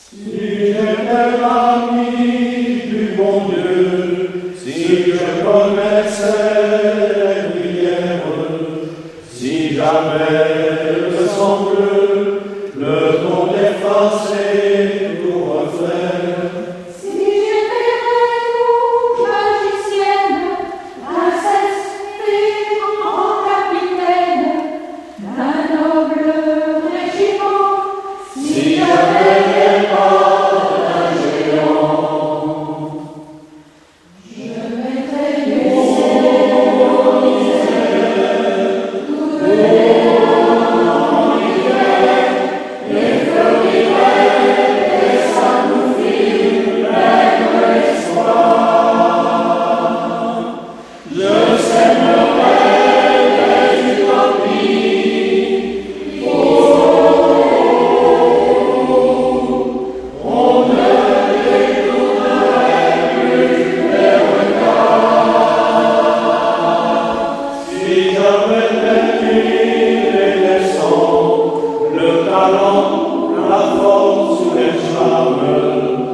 Si j'étais l'ami du bon Dieu, si je connaissais les prières, si j'avais le sang bleu, le don d'effacer tout reflet. Si j'étais reine ou magicienne, princesse, fille, grand capitaine, d'un noble régiment, si j'avais les pas d'un géant, je mettrais baisser en misère toutes les âmes en hiver, et fleurirais et s'amoufler plein d'espoir. Je sèmerais des utopies. On ne détournerait plus les regards. Si j'avais des nuits et des sons, le talent, la force ou les charmes,